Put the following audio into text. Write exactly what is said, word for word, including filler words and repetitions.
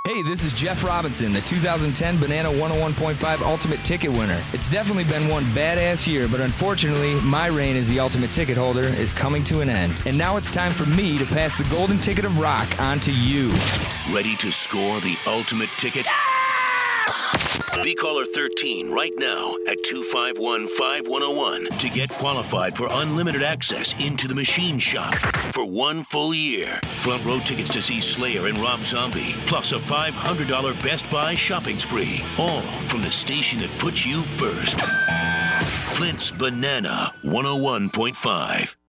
Hey, this is Jeff Robinson, the two thousand ten Banana one oh one point five Ultimate Ticket winner. It's definitely been one badass year, but unfortunately, my reign as the Ultimate Ticket holder is coming to an end. And now it's time for me to pass the Golden Ticket of Rock on to you. Ready to score the Ultimate Ticket? Be caller thirteen right now at two five one, five one oh one to get qualified for unlimited access into the Machine Shop for one full year. Front row tickets to see Slayer and Rob Zombie, plus a five hundred dollars Best Buy shopping spree, all from the station that puts you first. Flint's Banana one oh one point five.